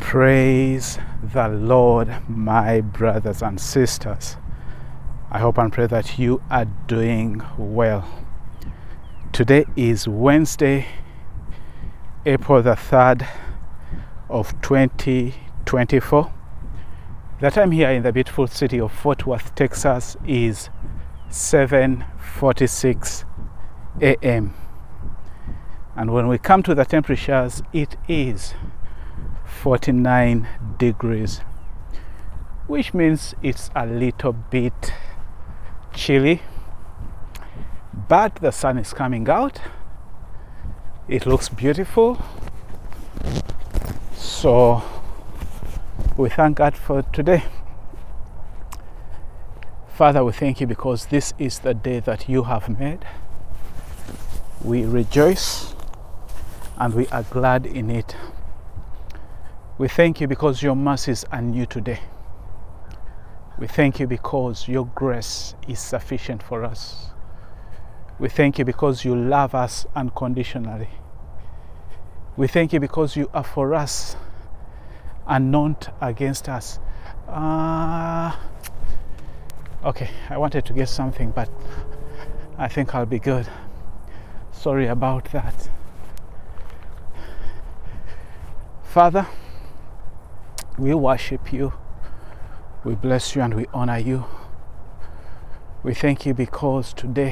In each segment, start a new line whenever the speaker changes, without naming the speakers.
Praise the Lord, my brothers and sisters. I hope and pray that you are doing well. Today is Wednesday, April the 3rd of 2024. The time here in the beautiful city of Fort Worth, Texas is 7:46 a.m. And when we come to the temperatures, it is 49 degrees, which means it's a little bit chilly, but the sun is coming out. It looks beautiful, so we thank God for today. Father, we thank you because this is the day that you have made. We rejoice and we are glad in it. We thank you because your mercies are new today. We thank you because your grace is sufficient for us. We thank you because you love us unconditionally. We thank you because you are for us and not against us. Okay, I wanted to get something, but I think I'll be good. Sorry about that. Father, we worship you, we bless you, and we honor you. We thank you because today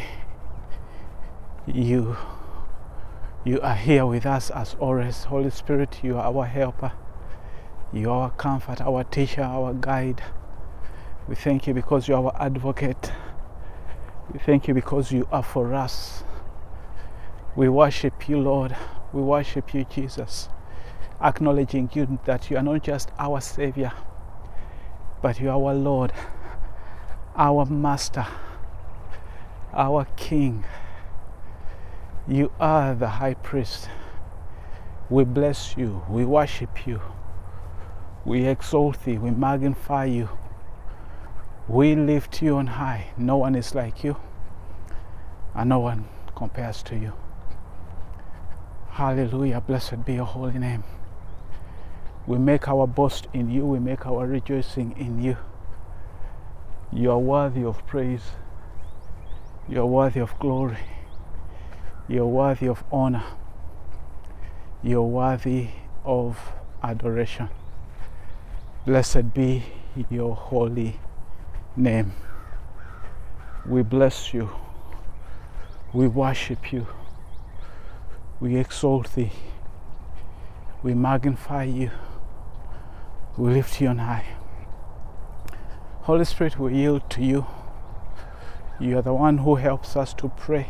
you are here with us as always. Holy Spirit, you are our helper, you are our comfort, our teacher, our guide. We thank you because you are our advocate. We thank you because you are for us. We worship you, Lord. We worship you, Jesus, acknowledging you that you are not just our Savior, but you are our Lord, our Master, our King. You are the High Priest. We bless you, we worship you, we exalt thee, we magnify you, we lift you on high. No one is like you, and no one compares to you. Hallelujah, blessed be your holy name. We make our boast in you, we make our rejoicing in you. You are worthy of praise, you are worthy of glory, you are worthy of honor, you are worthy of adoration. Blessed be your holy name. We bless you, we worship you, we exalt thee, we magnify you, we lift you on high. Holy Spirit, we yield to you. You are the one who helps us to pray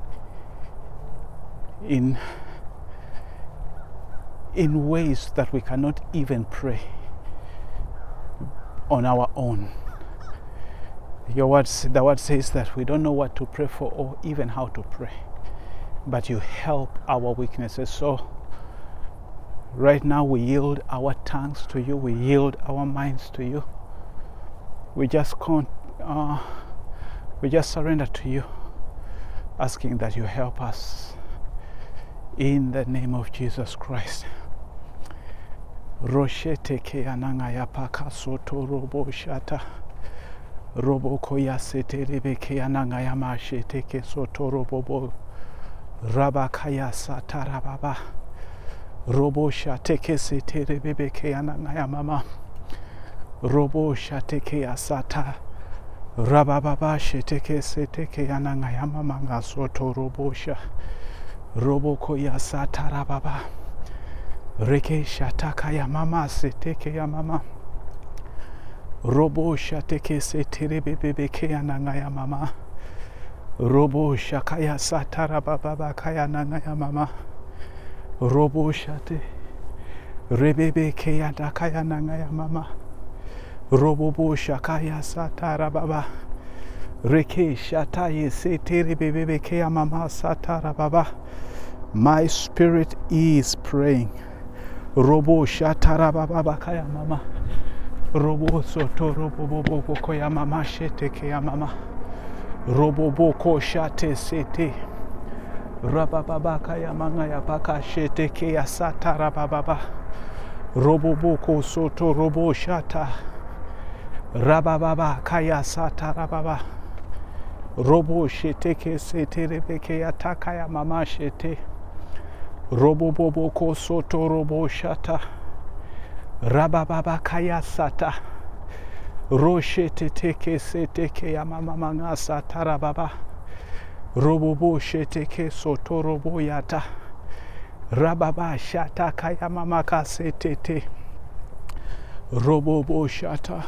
in ways that we cannot even pray on our own. The word says that we don't know what to pray for or even how to pray, but you help our weaknesses. So right now we yield our tongues to you, we yield our minds to you. We just surrender to you, asking that you help us in the name of Jesus Christ. Roshete ke ananga ya paka soto robo shata robo koya sete rebe ke ananga ya mashete ke soto robo bo rabakaya satara baba robo shate ke sete rebe ke ananga ya mama robo shate ke asata rababa shete ke sete ke ananga ya mama nga soto robo sha robo koya satara baba reke shataka ya mama seteke ya mama robo shateke setere bebe ke ya nanga ya mama robo shakaya satara baba kaya nanga ya mama robo shate rebebe ke ya dakaya nanga ya mama robo bo shakaya satara baba reke shataye setere bebe ke ya mama satara baba. My spirit is praying. Robo shatara baba kaya mama robo soto robo bobo koya mama shete ke ya mama robo boko shate sete rababa kaya manga ya baka shete ke ya satara baba Roboboko soto robo shata. Rabababa kaya sata rababa. Robo shete ke sete rebeke yatakaya mama shete. Roboboko soto robo shata. Rabababa kaya sata. Roshete teke sete ke yamama manga sata rababa. Robobo shete ke soto robo yata. Rababa shata kaya mama kasete te. Robobo shata.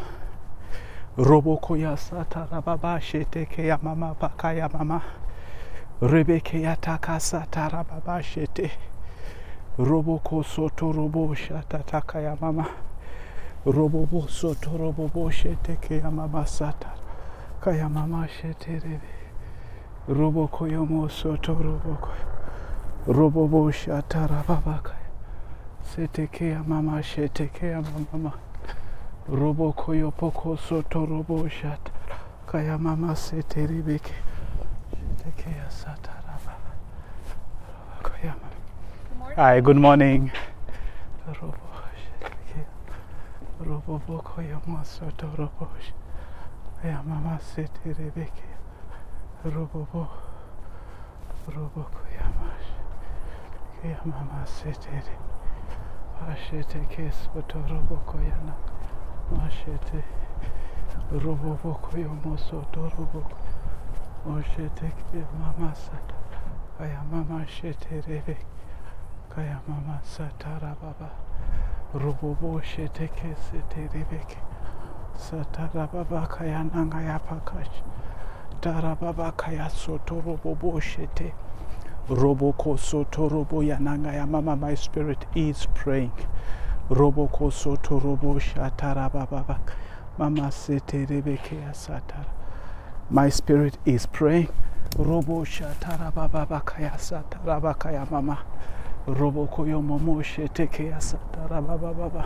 Roboko ya sata rababa shete ke ya mama bakaya mama. Rebeke ya taka sata rababa shete. Roboko soto robo shata takaya mama. Robobo soto robobo shete ke ya mama sata. Kaya mama shete rebe. Roboko yomo soto roboko. Robobo shata rababa kaya. Sete ke ya mama shete ke ya mama. Roboko yopoko soto robo shata. Kaya mama sete rebeke. Shete ke ya sata rababa. Kaya mama. Hi, good morning. Robo shete ke. Roboko yomo soto robo shata. Kaya mama sete rebeke. Robobo. Roboko yamash. Kaya mama sete rebeke. Ashete ke soto roboko yana. Mashete roboko yomo soto roboko. Oshete ke mama sata. Kaya mama shete rebe. Kaya mama sata rababa. Robobo shete ke sete rebeke. Sata rababa kaya nanga ya pakash. Darababa kaya soto robobo shete. Roboko soto robo yananga ya mama. My spirit is praying. Roboko soto robo shatara baba. Mama sete rebeke ya satara. My spirit is praying. Robo shatara baba kaya satara bakaya mama. Roboko yo momo shete ke ya satara baba baba.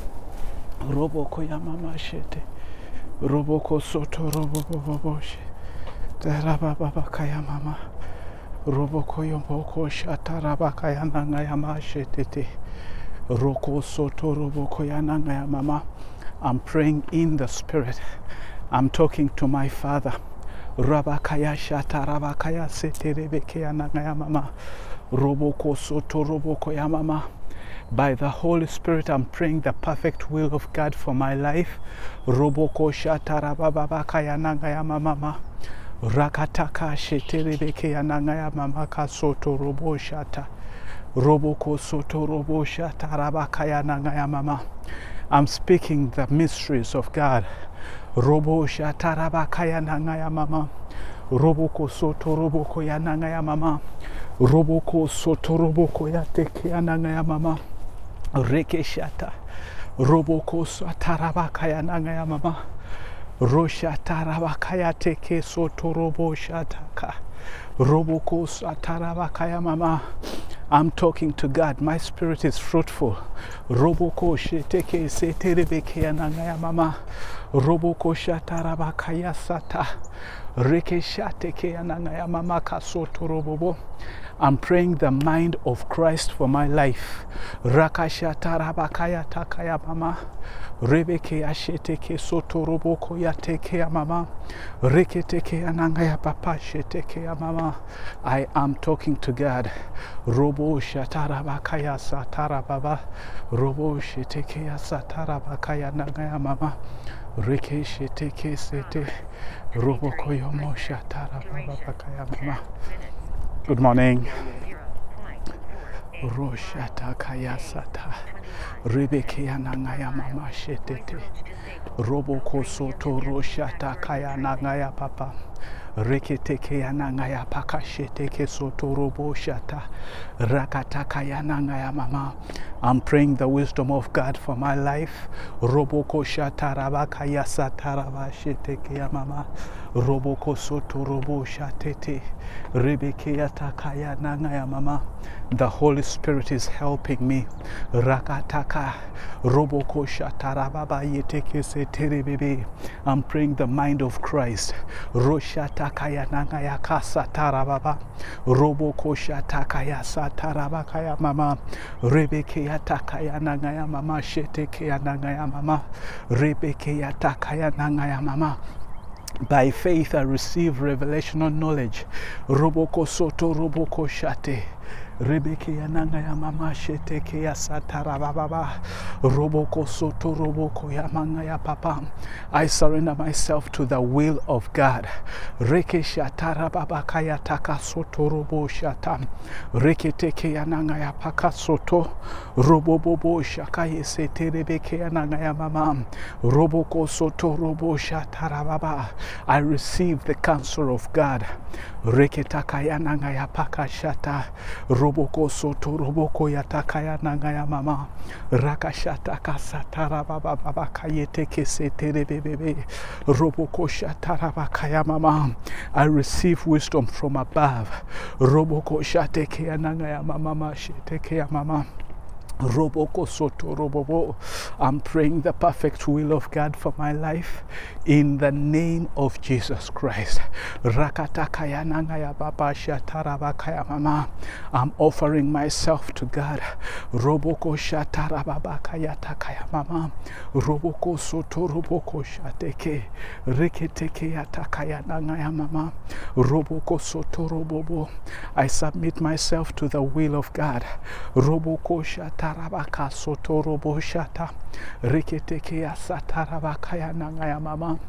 Roboko ya mama shete. Roboko soto robo bobo she. Tara baba kaya mama. Roboko yo moko shatara bakaya nanga ya ma shete. Roko soto roboko yananga ya mama. I'm praying in the spirit. I'm talking to my father. Rabakaya shata rabakaya sete rebeke yananga ya mama. Roboko soto roboko ya mama. By the Holy Spirit, I'm praying the perfect will of God for my life. Roboko shata rababaka yananga ya mama. Rakataka shete rebeke yananga ya mama kasoto robo shata. Roboko soto robo shata rabakaya nangaya mama. I'm speaking the mysteries of God. Robo shata rabakaya nangaya mama. Roboko soto roboko ya nangaya mama. Roboko soto roboko ya teke ya nangaya mama. Reke shata. Roboko sata rabakaya nangaya mama. Roshata rabakaya teke soto robo shataka. Roboko sata rabakaya mama. I'm talking to God. My spirit is fruitful. Roboko sheteke seterebeke yanangaya mama. Roboko shatarabakaya sata. Reke shateke yanangaya mama kasoto robobo. I'm praying the mind of Christ for my life. Rakashatarabakaya takaya mama. Rebeke asheteke soto roboko yateke ya mama. Reketeke yanangaya papa sheteke ya mama. I am talking to God. Robo shatarabakaya satarababa. Robo sheteke ya satarabakaya nangaya mama. Reke sheteke sete. Robo koyomo shatarabakaya mama. Good morning. Roshata kaya sata. Rebeke yanangaya mama shetete. Roboko soto roshata kaya nangaya papa. Reketeke yanangaya pakasheteke soto robo shata. Rakataka yanangaya mama. I'm praying the wisdom of God for my life. Roboko shata rabakaya sataraba sheteke ya mama. Roboko soto robo shatete. Rebeke yatakaya nangaya mama. The Holy Spirit is helping me. Rakataka roboko shatarababa yeteke seterebebe. I'm praying the mind of Christ. Roshata takaya nangaya kasatara baba. Roboko shatakaya satara bakaya mama. Rebeke yatakaya nangaya mama. Sheteke nangaya mama. Rebeke yatakaya nangaya mama. By faith I receive revelational knowledge. Roboko soto roboko shate. Rebeke yananga ya mama sheteke ya satara baba. Roboko soto roboko ya manga ya papa. I surrender myself to the will of God. Reke shatara baba kaya taka soto robo shata. Reke teke yananga ya paka soto. Robo bobo shakaye sete rebeke yananga ya mama. Roboko soto robo shatara baba. I receive the counsel of God. Reke takaya nanga ya paka shata. Roboko soto roboko yatakaya nanga ya mama. Rakashata kasatara baba baba kayete kesetere bebebe. Roboko shatara bakaya mama. I receive wisdom from above. Roboko shateke ya nanga ya mama sheteke ya mama. Roboko soto robobo. I'm praying the perfect will of God for my life in the name of Jesus Christ. Rakatakaya nangaya baba shatarabakaya mama. I'm offering myself to God. Roboko shatarabakaya takaya mama. Roboko soto roboko shateke. Reketeke yatakaya nangaya mama. Roboko soto robobo. I submit myself to the will of God. Roboko shatarabaka soto robo shata. Reketeke ya satarabakaya nangaya mama.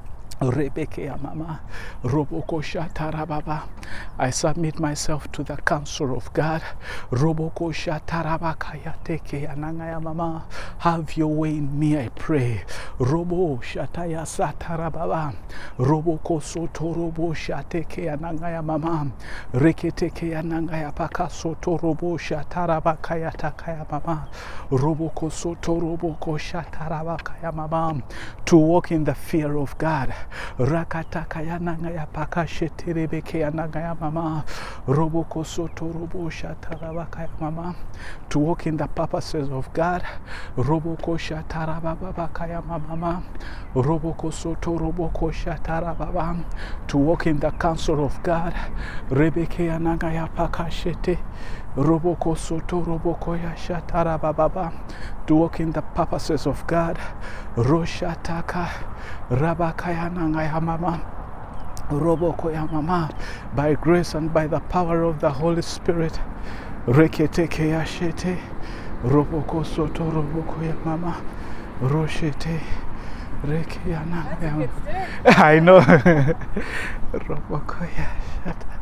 Rebeke ya mama. Roboko shatarababa. I submit myself to the counsel of God. Roboko shatarabakaya teke ya nangaya mama. Have your way in me, I pray. Robo shataya satarababa. Roboko soto robo shateke ya nangaya mama. Reketeke ya nangaya paka soto robo shatarabakaya takaya mama. Roboko soto roboko shatarabakaya mama. To walk in the fear of God. Rakatakaya nangaya paka sheterebeke ya nangaya mama. Roboko soto robo shatarabakaya mama. To walk in the purposes of God. Roboko shatarababakaya mama. Roboko soto roboko shatarababa. To walk in the counsel of God. Rebeke ya nangaya paka shete. Roboko soto roboko ya shatarababa. To walk in the purposes of God. Roshataka Rabakaya nangaya mama. Roboko ya mama. By grace and by the power of the Holy Spirit. Reketeke ya shete. Roboko soto roboko ya mama. Roshete. Reke ya nangaya. I know. Roboko ya shata.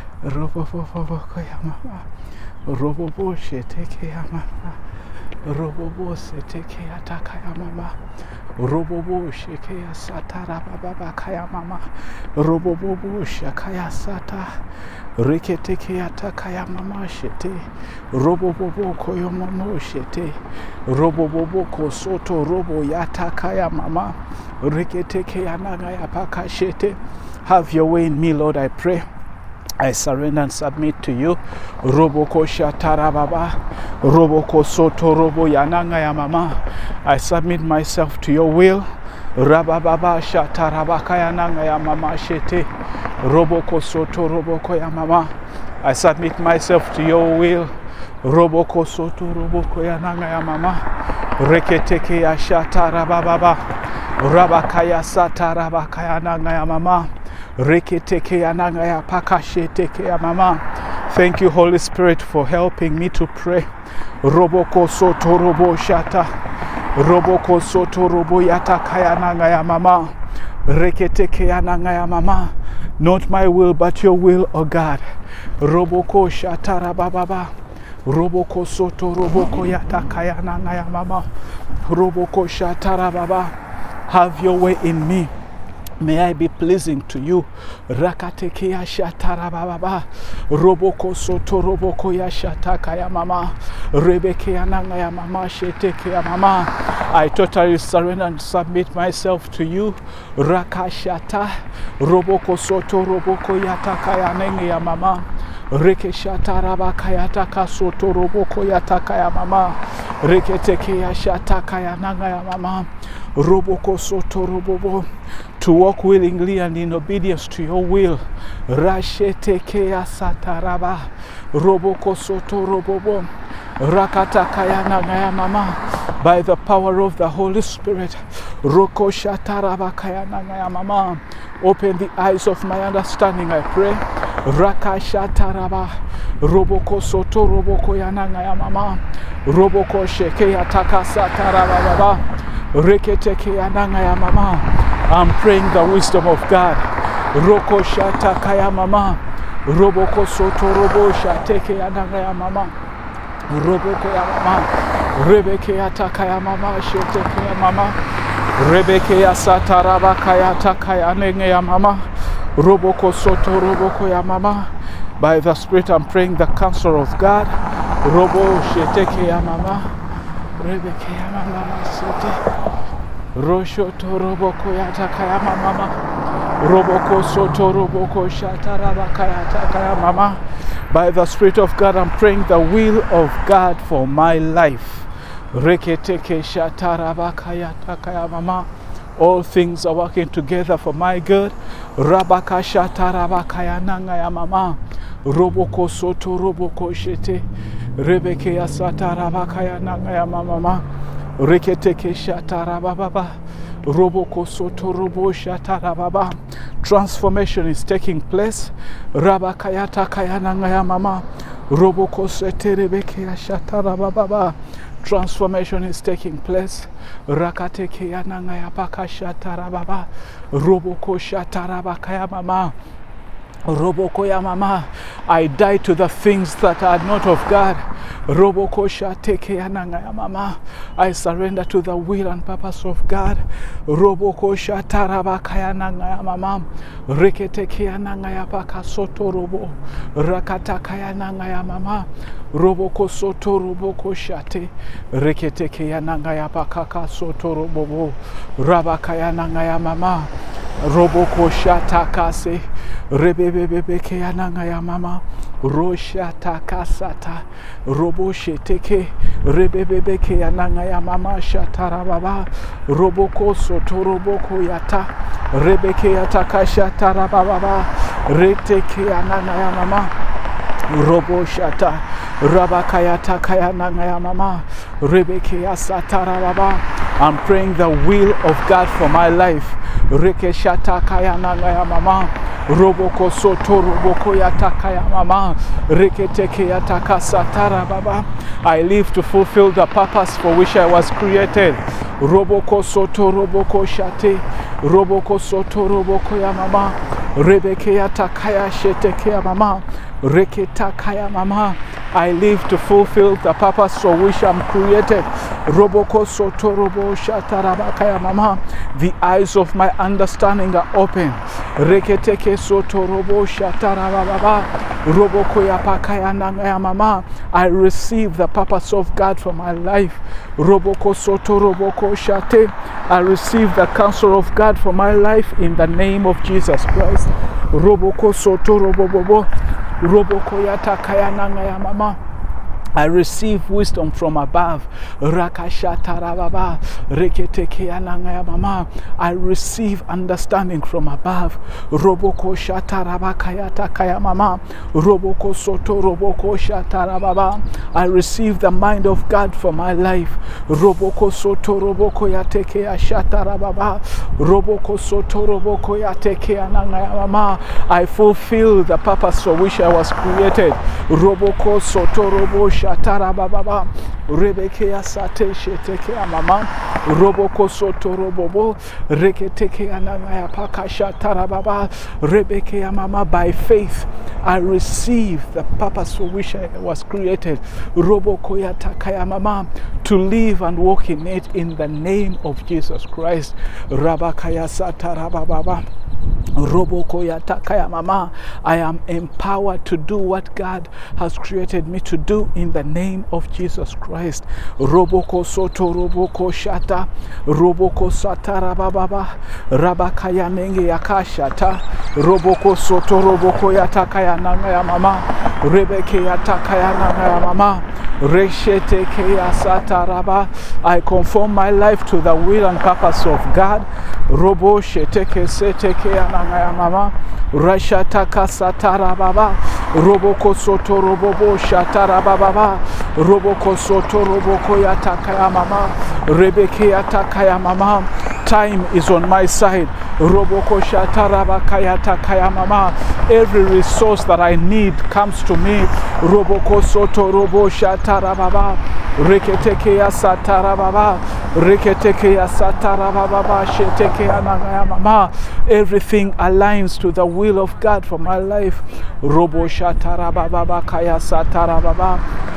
Roboko ya mama. Robobo sheteke ya mama. Robobo seteke ya takaya mama. Robobo sheke ya satara baba kaya mama. Robobo shakaya sata. Reketeke ya takaya mama shete. Robobo koyo mama shete. Robobo kosoto robo ya takaya mama. Reketeke ya naga ya paka shete. Have your way in me, Lord, I pray. I surrender and submit to you. Roboko shatara baba. Roboko soto robo yananga ya mama. I submit myself to your will. Rabababa shatara baka yananga ya mama shete. Roboko soto roboko ya mama. I submit myself to your will. Roboko soto roboko yananga ya mama. Reketeke ya shatara bababa. Rabakaya satara baka yananga ya mama. Reketeke ya nanga ya pakasheteke ya mama. Thank you, Holy Spirit, for helping me to pray. Roboko soto robo shata. Roboko soto robo yata kaya nanga ya mama. Reketeke ya nanga ya mama. Not my will, but your will, O God. Roboko shata rabababa. Roboko soto roboko yata kaya nanga ya mama. Roboko shata rababa. Have your way in me. May I be pleasing to you. Rakateke ya shatara baba. Roboko soto roboko ya shataka ya mama. Rebeke ya nanga ya mama. Sheteke ya mama. I totally surrender and submit myself to you. Rakashata. Roboko soto roboko ya taka ya nenge ya mama. Reke shatara baka ya taka soto roboko ya taka ya mama. Reketeke ya shataka ya nanga ya mama. Roboko soto robobo. to walk willingly and in obedience to your will. Rashetekea sataraba, roboko soto robobo, rakatakaya nagaya mama, by the power of the Holy Spirit. Roko shataraba kaya nagaya mama. Open the eyes of my understanding, I pray. Rakashataraba, roboko soto roboko yanagaya mama, roboko shekeya takasataraba baba, reketeke yanagaya mama. I'm praying the wisdom of God. Roko shata kaya mama. Roboko soto robo shateke yanagaya mama. Roboko ya mama. Rebeke ya takaya mama. Sheteke ya mama. Rebeke ya sataraba kaya takaya nenge ya mama. Roboko soto roboko ya mama. By the Spirit I'm praying the counsel of God. Robo sheteke ya mama. Rebeke ya mama sete. Rosho toroboko yatakaya mama, roboko soto roboko shatarabakaya takaya mama. By the Spirit of God, I'm praying the will of God for my life. Reketeke shatarabakaya takaya mama. All things are working together for my good. Rabaka shatarabakaya nangaya mama. Roboko soto roboko shete. Rebeke yasatarabakaya nangaya mama. Reketeke shatarababa, roboko soto robo shatarababa. Transformation is taking place. Rabakayata kayanangaya mama, roboko seterebeke shatarababa. Transformation is taking place. Rakateke yanangaya paka shatarababa, roboko shatarabakaya mama. Roboko ya mama, I die to the things that are not of God. Roboko shateke yananga ya mama, I surrender to the will and purpose of God. Roboko shatarabaka yananga ya mama, reketeke yananga ya paka soto robo, rakataka yananga ya mama, roboko soto roboko shate, reketeke yananga ya paka soto robo, rabaka yananga ya mama. Roboko shatakase, rebebebeke yananga ya mama, rosha takasata, robo sheteke, rebebebeke yananga ya mama shatarababa, roboko soto roboko yata, rebeke yataka shatarababa, reteke yananga ya mama, robo shata, rabakayata kayananga ya mama, rebeke yasatarababa. I'm praying the will of God for my life. Rekeshata kaya nangaya mama, roboko soto roboko yatakaya mama, reketeke yataka satara baba. I live to fulfill the purpose for which I was created. Roboko soto roboko shate, roboko soto roboko ya mama, rebeke yatakaya sheteke ya mama, reketakaya mama. I live to fulfill the purpose for which I'm created. Roboko soto robo shatarabakaya mama. The eyes of my understanding are open. Reketeke soto robo shatarababa. Roboko yapakaya nangaya mama. I receive the purpose of God for my life. Roboko soto roboko shate. I receive the counsel of God for my life in the name of Jesus Christ. Roboko soto robobobo. Roboko yatakaya nangaya mama. I receive wisdom from above. Rakashatarababa, reketekeyanangaya mama. I receive understanding from above. Roboko shatarabakaya mama. Roboko soto roboko shatarababa. I receive the mind of God for my life. Roboko soto roboko yatekeya shatarababa. Roboko soto roboko yatekeyanangaya mama. I fulfill the purpose for which I was created. Roboko soto robo shatara baba, rebeke ya sate sheteke ya mama, roboko soto robobo, reketeke ya nanga ya paka shatara baba, rebeke ya mama. By faith I receive the purpose for which I was created. Roboko ya taka ya mama, to live and walk in it in the name of Jesus Christ. Rabaka ya satara baba. Roboko yatakaya mama. I am empowered to do what God has created me to do in the name of Jesus Christ. Roboko soto roboko shata, roboko satara baba, rabakaya nenge yakashata, roboko soto roboko yatakaya nanga ya mama, rebeke yatakaya nanga ya mama, Reshetekeya sataraba. I conform my life to the will and purpose of God. Robo sheteke setekeya nangaya mama. Rashataka satarababa. Roboko soto robobo shatarababa. Roboko soto roboko yatakaya mama. Rebeke yatakaya mama. Time is on my side. Roboko shatarabakaya takaya mama. Every resource that I need comes to me. Roboko soto robo shatarababa. Reketekeya satarababa. Reketekeya satarababa. Shetekeya nangaya mama. Everything aligns to the will of God for my life. Robo shatarababa kaya satarababa.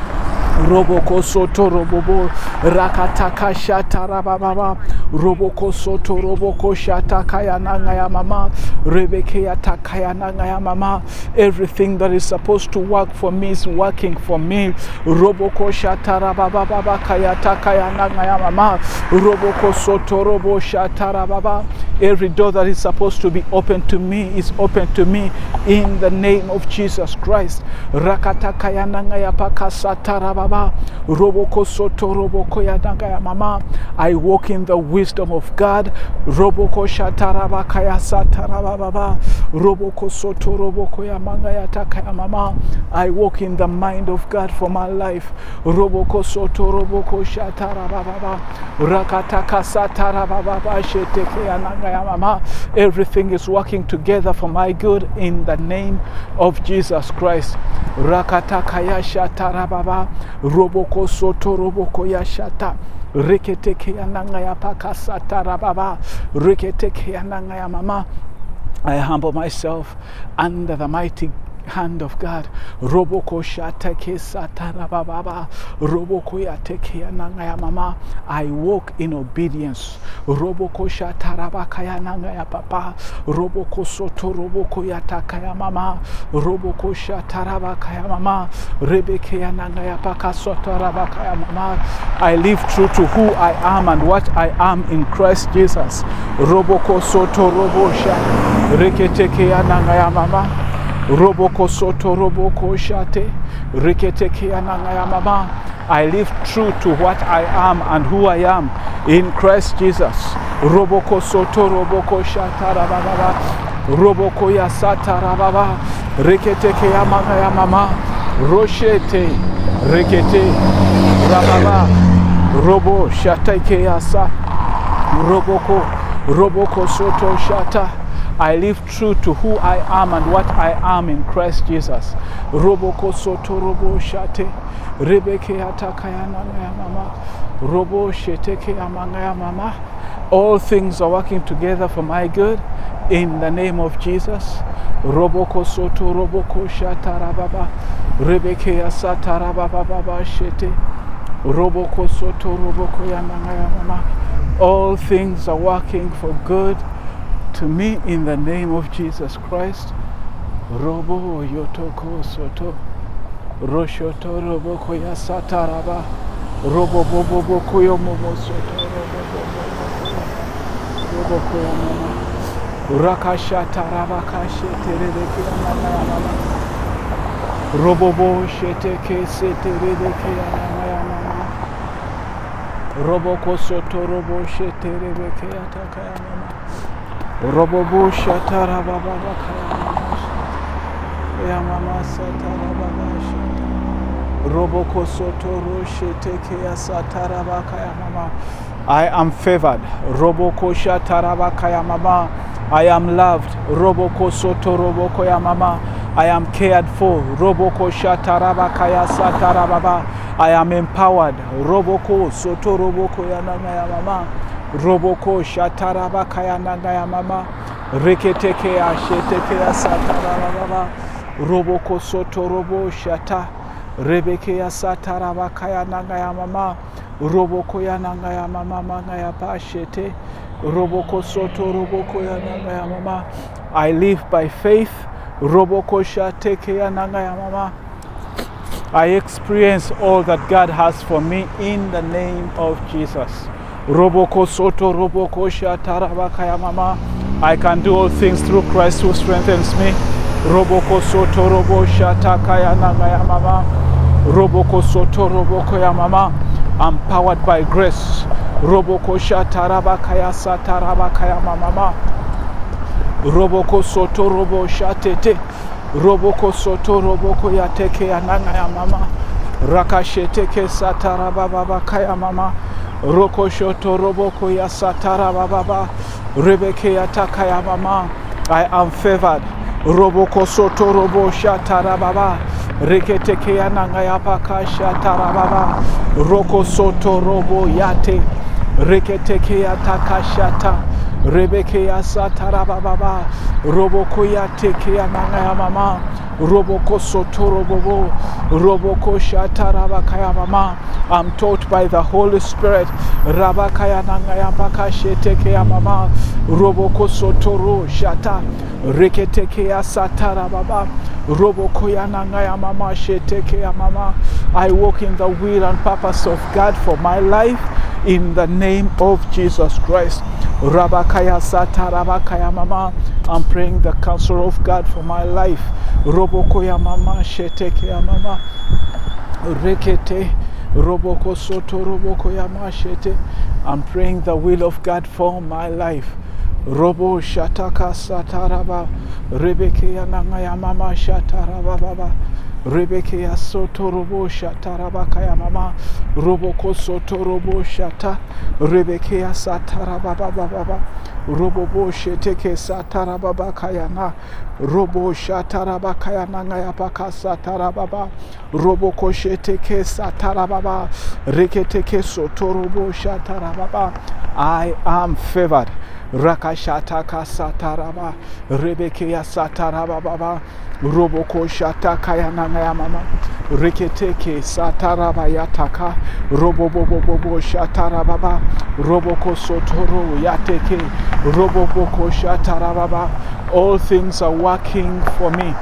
Roboko soto robobo rakataka shatarababa. Roboko soto roboko shatakaya nangaya mama. Rebekea takaya nangaya mama. Everything that is supposed to work for me is working for me. Roboko shatarababa kaya takaya nangaya mama. Roboko soto robo shatarababa. Every door that is supposed to be open to me is open to me in the name of Jesus Christ. Rakatakaya nangaya pakasatarababa. Roboko soto roboko ya nangaya mama. I walk in the wisdom of God. Roboko shatarabakaya satarababa. Roboko soto roboko ya mangaya takaya mama. I walk in the mind of God for my life. Roboko soto roboko shatarababa. Rakataka satarababa sheteke ya nangaya mama. Everything is working together for my good in the name of Jesus Christ. Rakatakaya shatarababa. Roboko soto roboko ya shata. Reketeke ya nangaya pakasata rababa. Reketeke ya nangaya mama. I humble myself under the mighty hand of God. Roboko shatake satarababa. Roboko yateke ya nangaya mama. I walk in obedience. Roboko shatarabaka ya nangaya papa. Roboko soto roboko yataka ya mama. Roboko shatarabaka ya mama. Rebeke ya nangaya paka sotarabaka ya mama. I live true to who I am and what I am in Christ Jesus. Roboko soto robosha. Reketeke ya nangaya mama. Roboko soto roboko shate. Reketeke ya nangaya mama. I live true to what I am and who I am in Christ Jesus. Roboko soto roboko shata rababa. Roboko ya sata rababa. Reketeke ya nangaya mama. Roshete. Rekete. Rababa. Robo shateke ya sa. Roboko soto shata. I live true to who I am and what I am in Christ Jesus. Roboko soto robo shate. Rebeke atakaya nangaya mama. Robo sheteke amangaya mama. All things are working together for my good in the name of Jesus. Roboko soto roboko shata rababa. Rebeke asata rababa shete. Roboko soto roboko yanangaya mama. All things are working for good to me in the name of Jesus Christ. Robo yotoko soto. Roshoto roboko ya sataraba. Robo bobo boko yo momo soto. Robo koya mama. Rakashata rabakashe terebeke ya mama. Robo bo sheteke seterebeke ya mama. Robo kosoto robo sheterebeke ya takaya mama. Robobo shatara baba ya mama satara baba shata. Roboko soto roshe teke ya satara baka ya mama. I am favored. Roboko shatara baka ya mama. I am loved. Roboko soto roboko ya mama. I am cared for. Roboko shatara baka ya satara baba. I am empowered. Roboko soto roboko ya nanga ya mama. Roboko shatarabaka ya nangaya mama. Reketeke ya sheteke ya satarababa. Roboko soto robo shata. Rebeke ya satarabaka ya nangaya mama. Roboko ya nangaya mama mangaya pa shete. Roboko soto roboko ya nangaya mama. I live by faith. Roboko shateke ya nangaya mama. I experience all that God has for me in the name of Jesus. Roboko soto roboko shatarabaka ya mama. I can do all things through Christ who strengthens me. Roboko soto robo shataka ya nanga ya mama. Roboko soto roboko ya mama. I'm powered by grace. Roboko shatarabakaya satarabakaya mama. Roboko soto robo shatete. Roboko soto roboko ya teke ya nanga ya mama. Rakasheteke satarababakaya mama. Roko shoto roboko ya satarababa. Rebeke ya takaya mama. I am favored. Roboko soto robo shatarababa. Reketeke ya nanga ya paka shatarababa. Roko soto robo yate. Reketeke ya takashata. Rebeke ya satarababa. Roboko ya teke ya nanga ya mama. Roboko soto robobo. Roboko shatarabakaya mama. I'm taught by the Holy Spirit. Rabakaya nanga ya paka sheteke ya mama. Roboko sotoro shata. Reketeke ya satarababa. Roboko ya nanga ya mama sheteke ya mama. I walk in the will and purpose of God for my life in the name of Jesus Christ. Rabakaya satarabakaya mama. I'm praying the counsel of God for my life. Roboko ya mama sheteke ya mama. Rekete roboko soto roboko ya mashete. I'm praying the will of God for my life. Robo shataka sataraba. Rebeke ya nanga ya mama shataraba baba. Rebeke ya soto robo shatarabaka ya mama. Roboko soto robo shata. Rebeke ya sataraba baba baba. Robo sheteke sataraba kaya na. Robo shataraba kaya nanga ya paka sataraba. Robo kosheteke sataraba. Reketeke soto robo shataraba. I am favored. Rakashataka sataraba. Rebeke ya sataraba baba. Roboko shataka ya nanga ya mama. Reketeke sataraba yataka. Robobobobo shatarababa. Roboko sotoro yateke. Roboboko shatarababa. All things are working for me.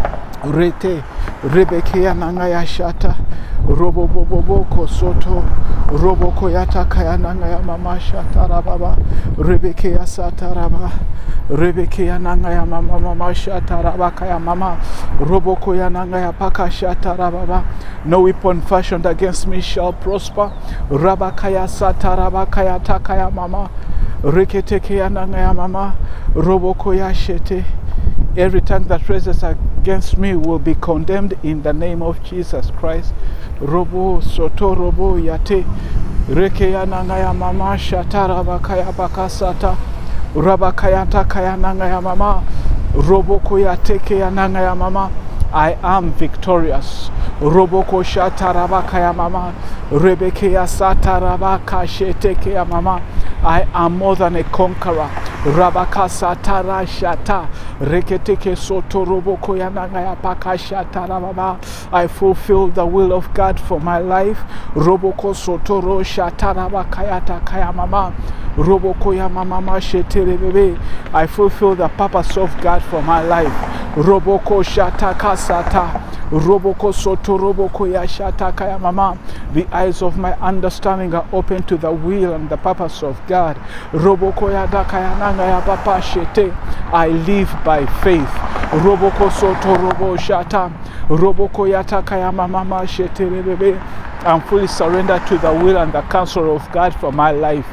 Rete Rebeke ya nanga ya shata. Roboboboko soto. Roboko yataka ya nanga ya mama shatarababa. Rebeke ya sataraba. Rebeke ya nanga ya mama mama shatarabaka ya mama. Roboko ya nanga ya paka shatarababa. No weapon fashioned against me shall prosper. Rabaka ya satarabaka ya taka ya mama. Reketeke ya nanga ya mama. Roboko ya shete. Every tongue that raises against me will be condemned in the name of Jesus Christ. Robo soto robo yate. Reke ya nanga ya mama shatarabaka ya bakasata. Rabakayanta kaya nanga ya mama. Roboko ya teke ya nanga ya mama. I am victorious. Roboko shatarabaka ya mama. Rebeke ya satarabaka sheteke ya mama. I am more than a conqueror. Rabaka satara shata. Reketeke soto roboko ya nanga ya paka shatarababa. I fulfill the will of God for my life. Roboko sotoro shatarabaka ya takaya mama. Roboko ya mama mashetere bebe. I fulfill the purpose of God for my life. Roboko shataka sata. Roboko soto roboko ya shataka ya mama. The eyes of my understanding are open to the will and the purpose of God. Roboko ya daka ya nanga ya papa shete. I live by faith. Roboko soto robo shata. Roboko ya taka ya mama mashetere bebe. I'm fully surrendered to the will and the counsel of God for my life.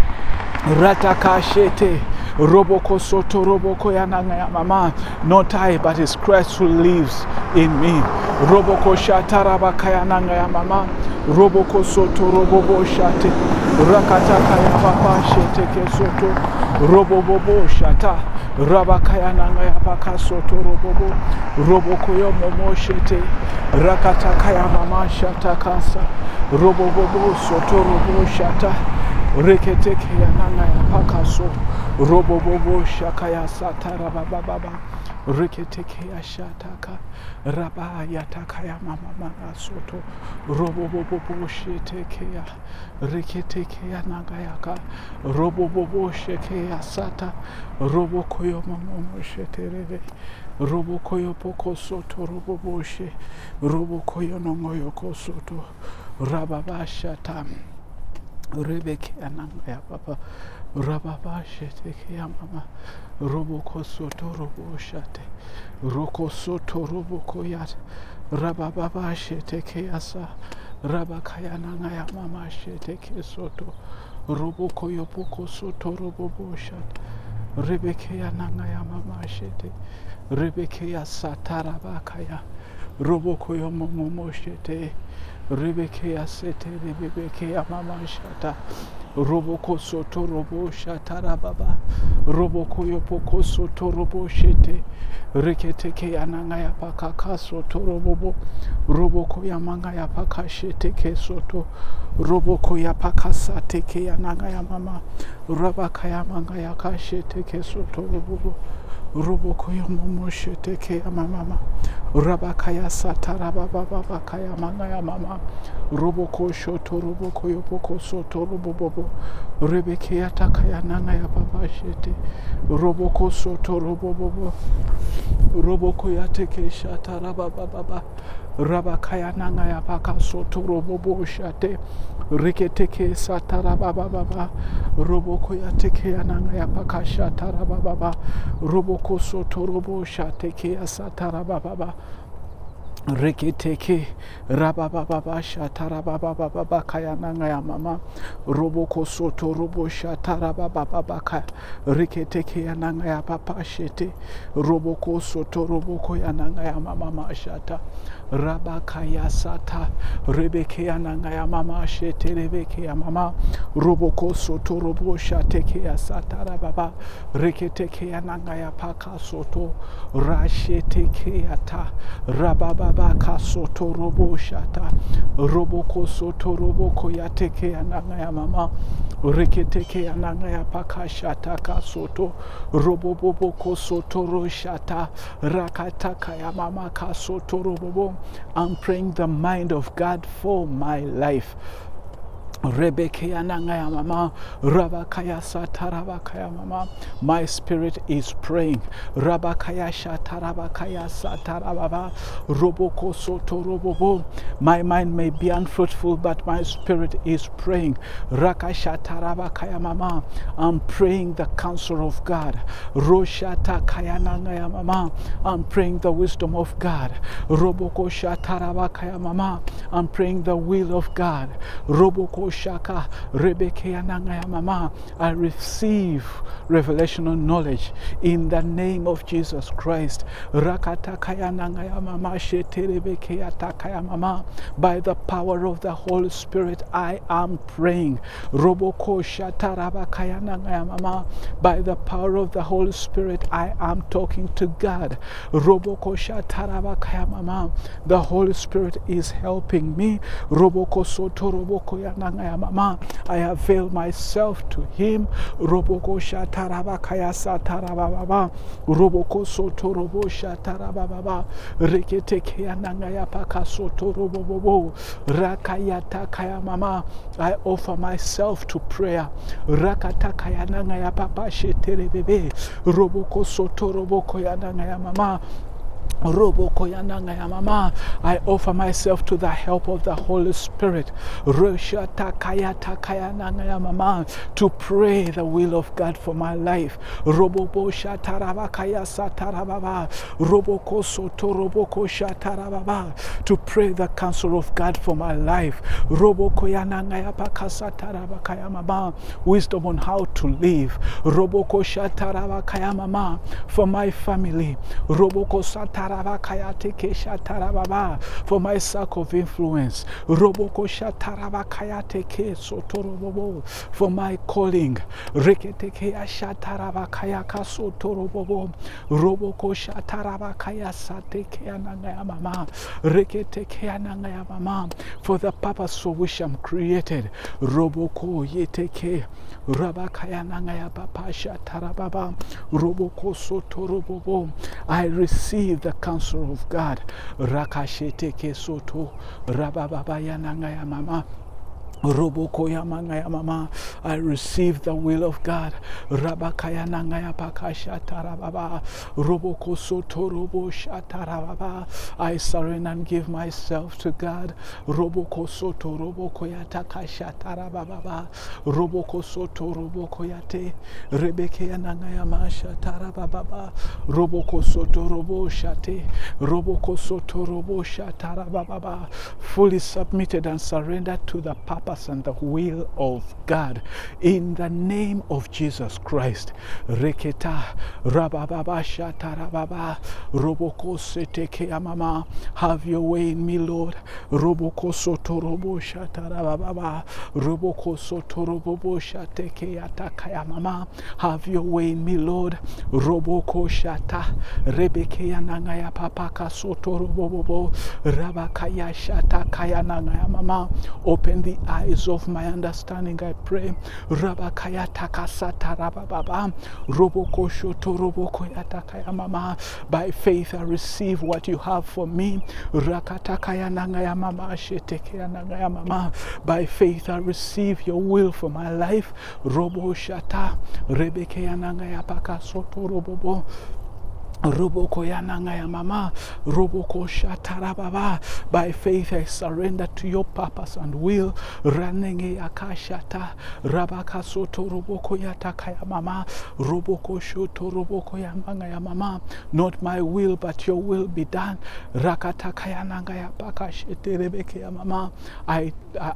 Rataka shete. Roboko soto roboko ya nanga ya mama. Not I, but it's Christ who lives in me. Roboko shatarabaka ya nanga ya mama. Roboko soto robobo shate. Rakataka ya papa shete ke soto. Robobobo shata. Rabaka ya nanga ya paka soto robobo. Roboko yo momo shete. Rakataka ya mama shatakasa. Robobobo soto robo shata. Reketeke ya nanga ya pakaso. Robobobo shaka ya satara baba. Reketeke ya shataka. Raba ya taka ya mama mama soto. Robobobo sheteke ya. Reketeke ya nanga ya ka. Robobobo sheke ya sata. Robokoyo mama sheterebe. Robokoyo poko soto robobo she. Robokoyo nongoyo kosoto. Rababa shatam. Rebeke ananga ya papa. Rababa sheteke ya mama. Roboko soto robo shate. Roko soto roboko yat. Rabababa sheteke asa. Rabakaya nangaya mama sheteke soto. Roboko yopoko soto robobo shat. Rebekeya nangaya mama shete. Rebekeya satarabakaya. Roboko yomomo shete. Rebekeya sete rebekeya mama shata. Roboko soto robo shatara baba. Roboko yopoko soto robo shete. Reketeke yananga ya pakaka soto robobo. Roboko yamanga ya pakashete ke soto. Roboko ya pakasa teke yananga ya mama. Rabaka yamanga ya kashete ke soto robobo. Roboko yomomo shete ke ya mama. Rabaka ya satara baba baba kaya manga ya mama. Roboko shoto roboko yopoko soto robobo. Rebeke ya takaya nanga ya baba shete. Roboko soto robobo. Roboko ya teke shata rababa. Rabakaya nanga ya paka soto robobo shate. Riketeke sata rababa. Roboko ya teke ya nanga ya paka shata rababa. Roboko soto robo shate ke ya sata rababa. Reketeke rabababa shatarababa kaya nanga ya mama. Roboko soto robo shatarababa kaya. Reketeke ya nanga ya papa shete. Roboko soto roboko ya nanga ya mama shata. Rabakaya sata. Rebeke ya nanga ya mama shete. Rebeke ya mama. Roboko soto robo shateke ya satarababa. Reketeke ya nanga ya paka soto. Rasheteke ya ta. Rababa Baka soto robo shata. Roboko soto roboko ya teke ya nanga ya mama. Reketeke ya nanga ya paka shata ka soto. Roboboko soto ro shata. Rakataka ya mama ka soto robobo. I'm praying the mind of God for my life. Rebekaya nangaya mama, Rabakaya satarabakaya mama. My spirit is praying. Rabakaya shatarabakaya satarababa, Roboko soto robobo. My mind may be unfruitful, but my spirit is praying. Rakashatarabakaya mama. I'm praying the counsel of God. Roshata kaya nangaya mama. I'm praying the wisdom of God. Roboko shatarabakaya mama. I'm praying the will of God. Roboko shaka Rebekea nangaya mama. I receive revelational knowledge in the name of Jesus Christ. Rakatakaya nangaya mama shete Rebekea takaya mama. By the power of the Holy Spirit, I am praying. Roboko shatarabakaya nangaya mama. By the power of the Holy Spirit, I am talking to God. Roboko shatarabakaya mama. The Holy Spirit is helping me. Roboko soto roboko ya nangaya mama. I avail myself to Him. Roboko shatarabakaya satarababa. Roboko soto robo shatarababa. Reketeke ya nangaya paka soto robobobo. Rakaya takaya mama. I offer myself to prayer. Rakatakaya nangaya papa sheterebebe. Roboko soto roboko ya nangaya mama. Roboko yananga ya mama. I offer myself to the help of the Holy Spirit. Rosha takaya takaya nanga ya mama. To pray the will of God for my life. Robobo shatarabakaya satarababa. Roboko soto roboko shatarababa. To pray the counsel of God for my life. Roboko yananga ya pakasatarabakaya mama. Wisdom on how to live. Roboko shatarabakaya mama. For my family. Roboko satarabakaya teke shatarababa. For my circle of influence. Roboko shatarabakaya teke sotorobobo. For my calling. Reketeke shatarabakaya kasotorobobo. Roboko shatarabakaya sateke anangaya mama. Reketeke anangaya mama. For the purpose for which I'm created. Roboko yeteke. Rabakaya nangaya papa shatarababa. Roboko sotorobobo. I receive the counsel of God. Rakasheteke soto. Rabababa yanangaya mama. Robokoya mangaya mama, I receive the will of God. Rabakaya nangaya pakasha tarababa. Roboko soto robo shatarababa. I surrender and give myself to God. Roboko soto robokoya takasha tarababa. Roboko soto robokoyate. Rebekeya nangaya masha tarababa. Roboko soto robo shate. Roboko soto robo shatarababa. Fully submitted and surrendered to the purpose and the will of God in the name of Jesus Christ. Reketa rabababa shatarababa roboko seteke amama. Have your way in me, Lord. Roboko sotorobo shatarababa roboko sotorobo shateke atakaya mama. Have your way in me, Lord. Roboko shata rebeke yanangaya papaka sotorobo rabakaya shata kaya nangaya mama. Open the eyes of my understanding, I pray. Rabakaya takasata rabababa roboko shoto roboko yatakaya mama. By faith I receive what you have for me. Rakatakaya nangaya mama shetekaya nangaya mama. By faith I receive your will for my life. Robo shata rebeke nangaya pakasoto robobo. Roboko yanangaya mama, roboko shatarababa. By faith I surrender to your purpose and will. Ranenge yakashata, rabaka soto roboko yatakaya mama, roboko shoto roboko yamangaya mama. Not my will but your will be done. Rakatakaya nangaya pakashete rebeke ya mama. I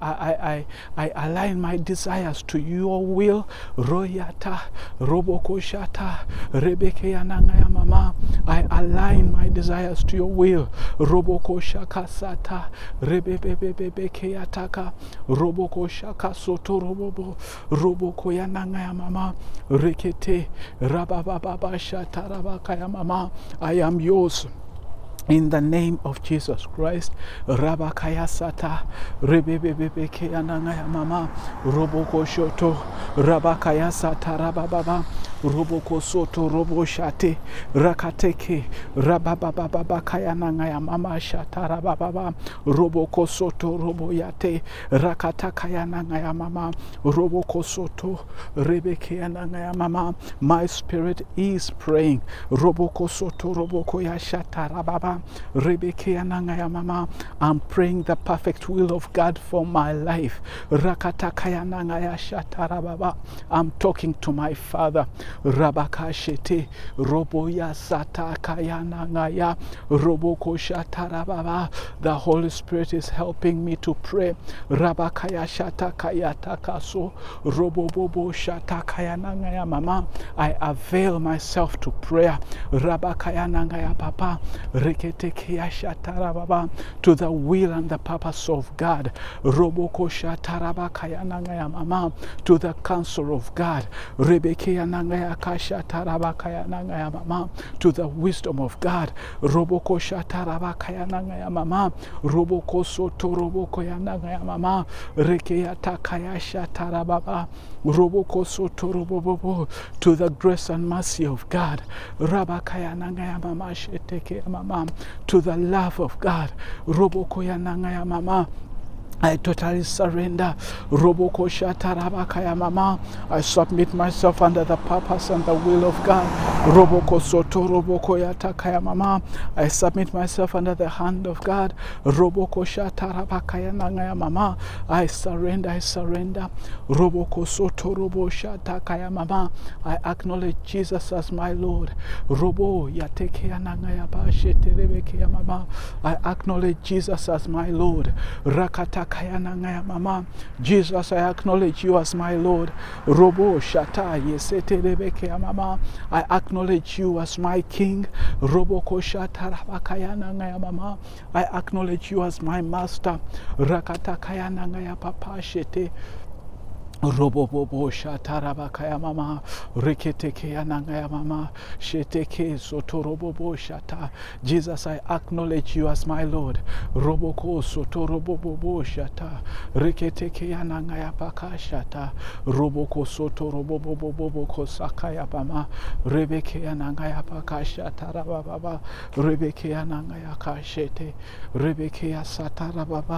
align my desires to your will. Royata, roboko shata, rebeke yanangaya mama. I align my desires to your will. Roboko shaka sata rebebebebebe keyataka roboko shaka soto robobo roboko yanangaya mama rekete rabababa shata rabakaya mama. I am yours. In the name of Jesus Christ, Rabakaya Sata, Rebebebeke Anangaya Mama, Roboko Shoto, Rabakaya Sata Rabababa, Roboko Soto Robo Shate, Rakateke, Rababababakaya Nangaya Mama Shata Rabababa, Roboko Soto Robo Yate, Rakatakaya Nangaya Mama, Roboko Soto, Rebeke Anangaya Mama. My spirit is praying. Roboko Soto Roboko Yashata Rababa. Mama, I'm praying the perfect will of God for my life. I'm talking to my Father. Rabakashete Roboya Satakayanangaya Roboko Shatarababa. The Holy Spirit is helping me to pray. Rabakaya Shatakayatakaso Robobobo Shatakayanangaya Mama. I avail myself to prayer. Rabakayanangaya Papa. To the will and the purpose of God. Roboko shatarabakaya mama. To the counsel of God. Rebekeya nangaya kashatarabakaya nangaya mama. To the wisdom of God. Roboko shatarabakaya nangaya mama. Roboko soto roboko ya nangaya mama. Rekeya takaya shatarababa. Roboko soto robobobo. To the grace and mercy of God. Rabakaya nangaya mama sheteke mama. To the love of God. Roboko ya nangaya mama. I totally surrender. Roboko shatarabakaya mama. I submit myself under the purpose and the will of God. Roboko soto roboko yatakaya mama. I submit myself under the hand of God. Roboko shatarabakaya nangaya mama. I surrender. Roboko soto robo shatakaya mama. I acknowledge Jesus as my Lord. Robo yatekea nangaya basheterebekea mama. I acknowledge Jesus as my Lord. Rakata mama. Jesus, I acknowledge you as my Lord. Robo shata yesete rebeke mama. I acknowledge you as my King. Robo koshata rabakayana ngaya mama. I acknowledge you as my Master. Rakata kayana ngaya papa shete. Robobobo shatarabakaya mama, reketeke yanangaya mama, sheteke sotorobobo shata. Jesus, I acknowledge you as my Lord. Roboko sotorobobo shata, reketeke yanangaya paka shata, roboko sotorobobobobo kosakaya mama, rebeke yanangaya paka shata rababa, rebeke yanangaya kashete, rebeke yasatarababa.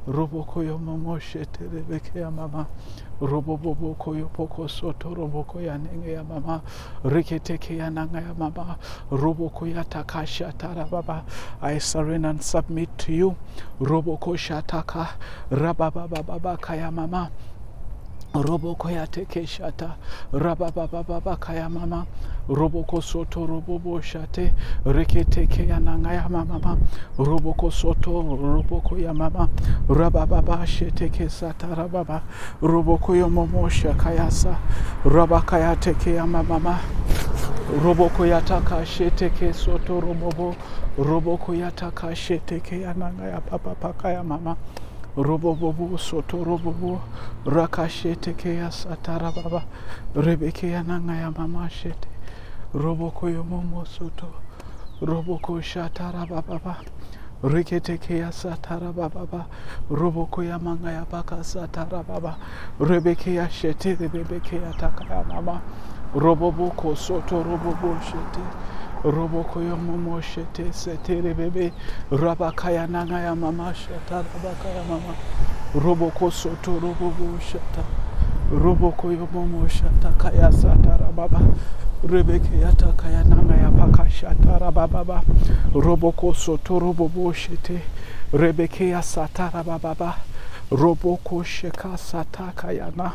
Roboko yo momo shete rebeke ya mama. Roboboko yo poko soto roboko ya nenge ya mama. Riketeke ya nanga ya mama. Roboko ya takasha tarababa. I surrender and submit to you. Roboko shataka. Rabababa kaya mama. Roboko ya teke shata, rabababa kaya mama, roboko soto robobo shate, reke teke ya nanga ya mama, roboko soto roboko ya mama, rabababa sheteke sata rababa, roboko yo momo shakayasa, rabaka ya teke ya mama, roboko ya taka sheteke soto robobo, roboko ya taka sheteke ya nanga ya papa kaya mama. Robobobo soto robobo rakashete ke ya satara baba rebeke ya nanga ya mama shete roboko yo momo soto roboko shatara baba rekete ke ya satara baba roboko ya manga ya baka satara baba rebeke ya shete rebeke ya taka ya mama roboboko soto robobo shete roboko yo momo shete setere bebe rabakaya nanga ya mama shata rabakaya mama roboko soto robobo shata roboko yo momo shata kaya sata rababa rebeke yata kaya nanga ya paka shata rababa roboko soto robobo shete rebeke ya sata rababa roboko sheka sata kaya na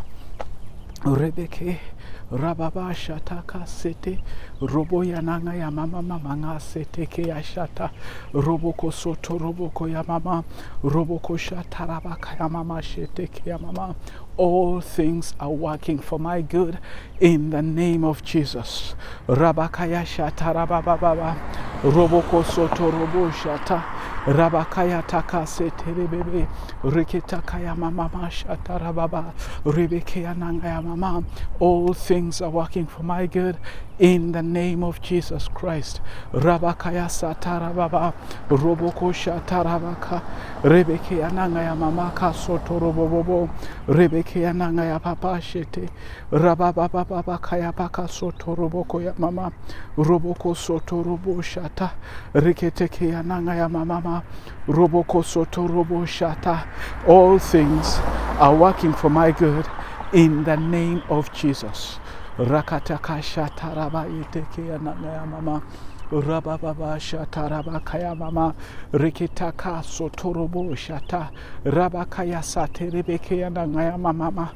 rebeke rababa shataka sete robo ya nanga ya mama manga sete ke ya shata roboko soto roboko ya mama roboko shata rabaka ya mama shete ke ya mama. All things are working for my good in the name of Jesus. Rabakaya shata rababa roboko soto robo shata rabakaya taka sete rebebe rikitakaya mama shata rababa rebeke ya nanga ya mama. All things are working for my good in the name of Jesus Christ. Rabakaya satara baba roboko shatarabaka rebeke ananga ya mama kasoto robobobo rebeke ananga ya papa shete rababa baba kaya paka soto roboko ya mama roboko soto robo shata riketeke ananga ya mama roboko soto robo shata. All things are working for my good in the name of Jesus. Rakataka shataraba yeteke ananga ya mama rababa shataraba kaya mama rikitaka sotorobo shata rabakaya saterebeke ananga ya mama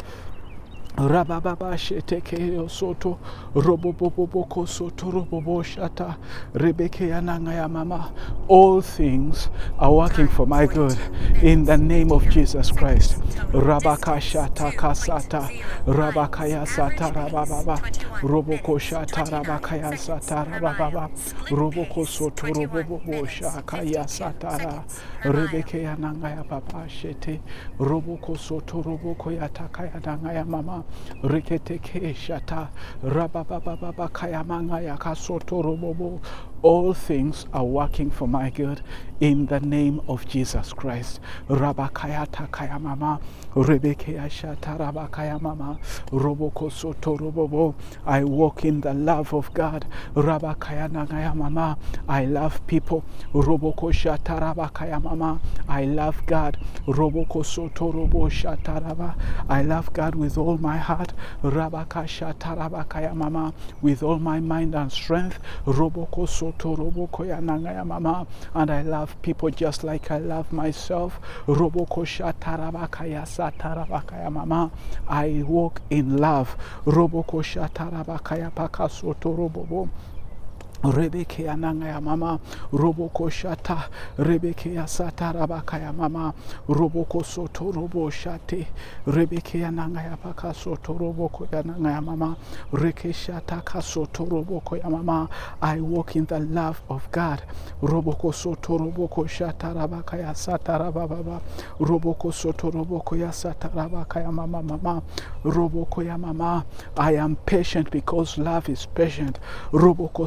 rababa sheteke soto roboboboko soto robobo shata rebeke ananga ya mama. All things are working for my good in the name of Jesus Christ. Rabaka shata kasata rabakaya sata rababa roboko shata rabakaya sata rababa roboko soto robobo shakaya sata rebeke ananga ya papa shete roboko soto roboko yatakaya ananga ya mama riketeke shata rababa kaya manga ya kasoto robobo. All things are working for my good in the name of Jesus Christ. Rabakaya takaya mama rebeke shata rabakaya mama roboko soto robobo. I walk in the love of God. Rabakaya nangaya mama. I love people. Roboko shata rabakaya mama. I love God. Roboko soto robo shata raba. I love God with all my heart. Rabaka shata rabakaya mama. With all my mind and strength. Roboko soto roboko ya nangaya mama. And I love people just like I love myself. Roboko shata rabakaya sata rabakaya mama. I walk in love. Roboko shata rabakaya paka soto robobo. Rebeke ananga ya mama roboko shata rebeke ya sata rabaka ya mama roboko soto robo shate rebeke ananga ya paka soto roboko ya nanga ya mama reke shata ka soto roboko ya mama. I walk in the love of God. Roboko soto roboko shata rabaka ya sata rababa roboko soto roboko ya sata rabaka ya mama roboko ya mama. I am patient because love is patient. Roboko sata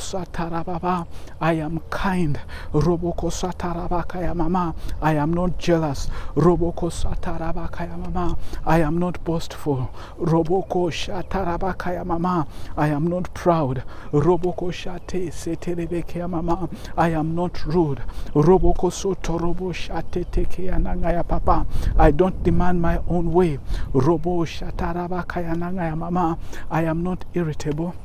shatarababa. I am kind. Roboko satarabakaya mama. I am not jealous. Roboko satarabakaya mama. I am not boastful. Roboko shatarabakaya mama. I am not proud. Roboko shate setelebekea mama. I am not rude. Roboko sotorobo shate tekea nangaya papa. I don't demand my own way. Robo shatarabakaya nangaya mama. I am not irritable.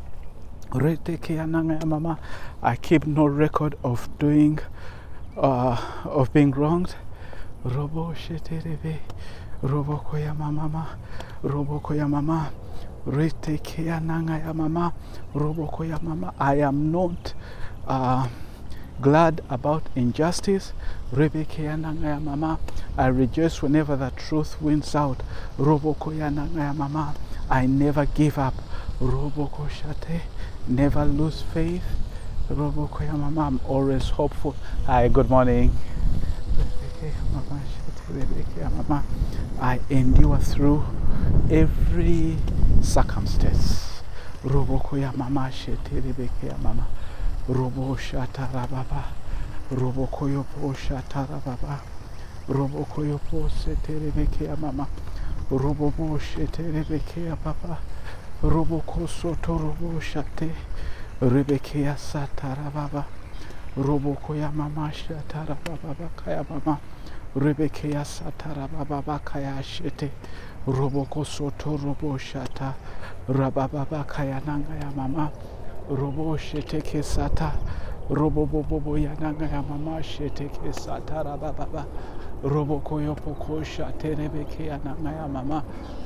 I keep no record of being wronged. Robo sheterebe, robo koya mama, robo koya mama, retekea nangaya mama, robo koya mama. I am not glad about injustice. Rebekea nangaya mama. I rejoice whenever the truth wins out. Robo koya nangaya mama. I never give up. Robo koshate. Never lose faith. Robo koya mama. I'm always hopeful. Hi, good morning. I endure through every circumstance. Robo koya mama shete rebeke mama. Robo shatara baba. Robo koyo po shatara baba. Robo koyo po sete rebeke mama. Robo po shete rebeke papa. Robo kosoto robo shate. Rebeke satara baba. Robo koya mama shatara baba kaya mama. Rebeke satara baba kaya shete. Robo kosoto robo shata. Rababa kaya nanga ya mama. Robo shete ke sata. Robo bobo ya nanga ya mama shete ke sata rababa. Robo koyo poko shate rebeke ya nanga ya mama.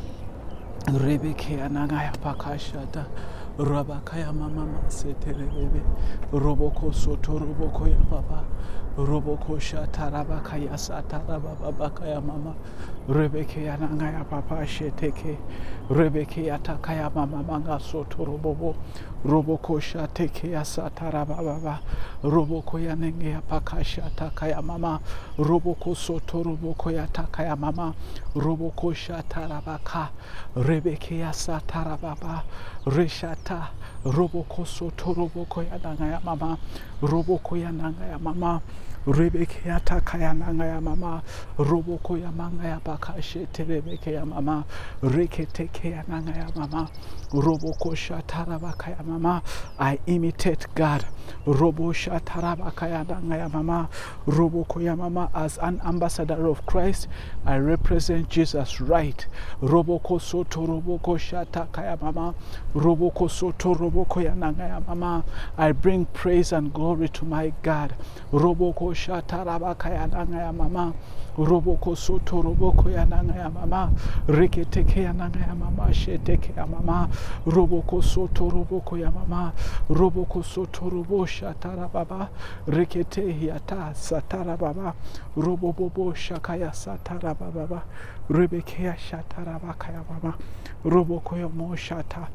Rebeke ya nanga ya pakashata. Rabakaya mama sete rebebe. Roboko soto roboko ya papa. Roboko shata rabakaya sata rababa ya mama. Rebeke ya nanga ya papa sheteke. Rebeke ya takaya mama manga soto robobo. Roboko shateke ya sata rababa. Roboko ya nenge ya pakasha takaya mama. Roboko soto roboko ya takaya mama. Roboko shata rabaka. Rebeke ya sata rababa. Reshata. Roboko soto roboko ya nanga ya mama. Roboko ya nanga ya mama. Rebeke ya takaya nanga ya mama. Roboko ya manga ya bakashe rebeke ya mama. Reketeke ya nanga ya mama. Roboko shatarabaka ya mama. I imitate God. Robo shatarabaka ya nanga ya mama. Roboko ya mama. As an ambassador of Christ, I represent Jesus right. Roboko soto roboko shataka ya mama. Roboko soto roboko ya nanga ya mama. I bring praise and glory to my God. Roboko shatarabaka ya nanga ya mama. Roboko soto roboko ya nanga ya mama. Reketeke ya nanga ya mama. Sheteke ya mama. Roboko soto roboko ya mama. Roboko soto robo shatara baba. Rekete yata satara baba. Robobobo shakaya satara baba. Rebeke ya shatara baka ya mama. Roboko ya mo shata.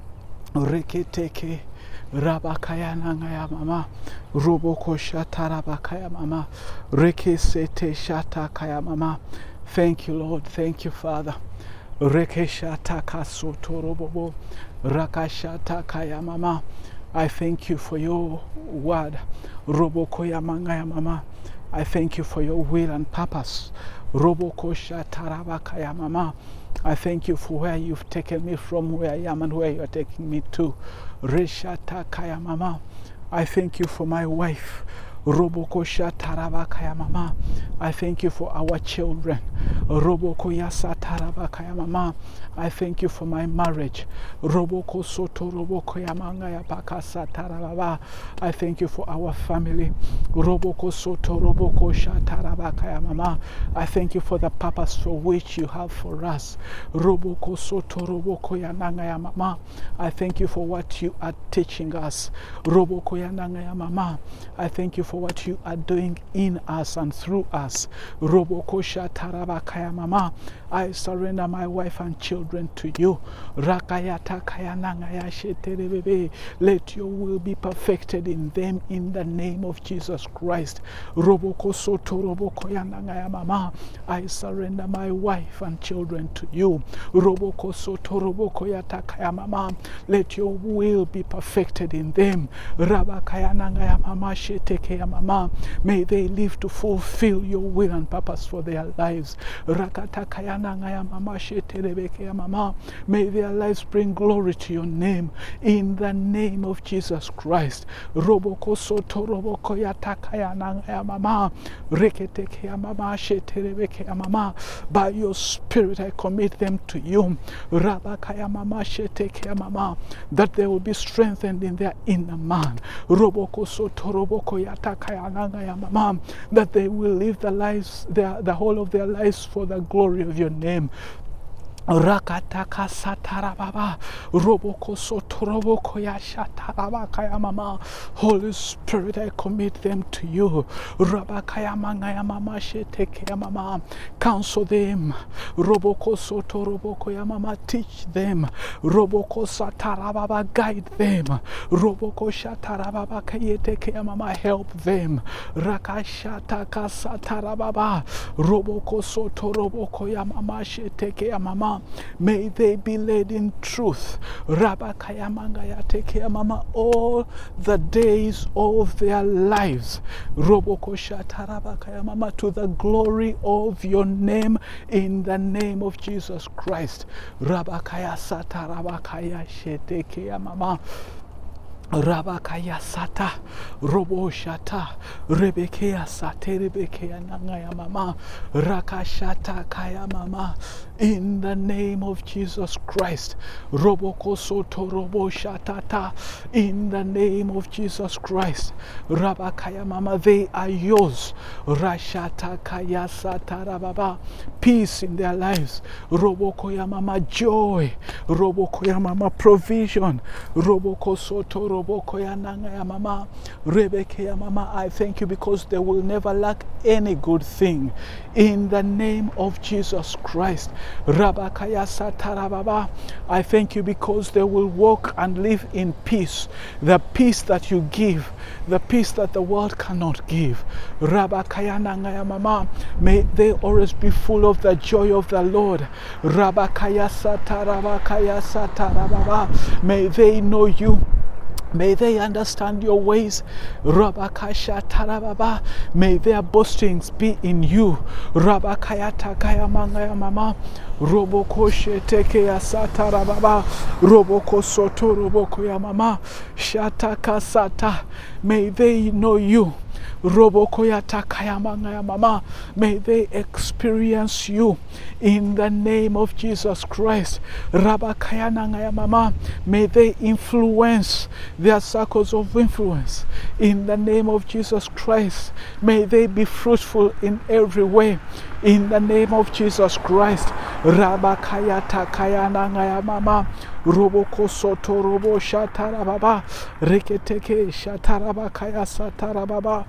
Reketeke rabakaya nangaya mama. Roboko shatara bakaya mama. Rekesete shata kaya mama. Thank you, Lord. Thank you, Father. Rekeshata kasoto robobo. Rakashata kaya mama. I thank you for your word. Roboko ya mangaya mama. I thank you for your will and purpose. Roboko shatara bakaya mama. I thank you for where you've taken me from, where I am and where you are taking me to. Reshata kaya mama. I thank you for my wife. Roboko shataraba kaya mama. I thank you for our children. Roboko yasataraba kaya mama. I thank you for my marriage. Roboko soto roboko yamanga ya baka sataraba. I thank you for our family. Roboko soto roboko shataraba kaya mama. I thank you for the purpose for which you have for us. Roboko soto roboko yananga ya mama. I thank you for what you are teaching us. Roboko yananga ya mama. I thank you for what you are doing in us and through us. Roboko shataraba kaya mama. I surrender my wife and children children to you. Rakayata kayanangaya sheterebebe. Let your will be perfected in them in the name of Jesus Christ. Roboko soto roboko yanangaya mama. I surrender my wife and children to you. Roboko soto roboko yatakaya mama. Let your will be perfected in them. Rabakayanangaya mama shetekeya mama. May they live to fulfill your will and purpose for their lives. Rakatakayanangaya mama sheterebekeya mama. May their lives bring glory to your name in the name of Jesus Christ. Roboko soto roboko yatakayanangaya mama. Reketekeya mama sheterebekeya mama. By your spirit I commit them to you. Rabakaya mama shetekeya mama. That they will be strengthened in their inner man. Roboko soto roboko yatakayanangaya mama. That they will live the lives, the whole of their lives for the glory of your name. Rakataka satarababa. Roboko sotoroboko yashatarabakaya mama. Holy Spirit, I commit them to you. Rabakaya mangaya mama shetekeya mama. Counsel them. Roboko sotoroboko ya mama. Teach them. Roboko satarababa. Guide them. Roboko shatarababa kayetekeya mama. Help them. Rakashataka satarababa. Roboko sotoroboko ya mama shetekeya mama. May they be led in truth. Rabakaya mangaya tekeya mama all the days of their lives. Roboko shatarabakaya mama to the glory of your name in the name of Jesus Christ. Rabakaya satarabakaya shetekeya mama. Rabakaya sata, robo shata, rebekea sate, rebekea nangaya mama, rakashata kaya mama, in the name of Jesus Christ. Roboko soto robo shatata, in the name of Jesus Christ. Rabakaya mama, they are yours. Rashata kaya sata rababa, peace in their lives. Roboko ya mama, joy. Roboko ya mama, provision. Roboko soto roboko ya nanga ya mama, rebeke ya mama. I thank you because they will never lack any good thing in the name of Jesus Christ. Rabakaya satarababa. I thank you because they will walk and live in peace, the peace that you give, the peace that the world cannot give. Rabakaya nanga ya mama. May they always be full of the joy of the Lord. Rabakaya satarabakaya satarababa. May they know you. May they understand your ways. Rabakasha tarababa. May their boastings be in you. Rabakaya takaya mangaya mama. Roboko sheteke ya satarababa. Roboko soto roboko ya mama. Shataka sata. May they know you. Roboko ya takaya mangaya mama. May they experience you in the name of Jesus Christ. Rabakaya nangaya mama. May they influence their circles of influence in the name of Jesus Christ. May they be fruitful in every way in the name of Jesus Christ. Rabakaya takaya nangaya mama. Roboko soto robo shatarababa. Reketeke shatarabakaya satarababa.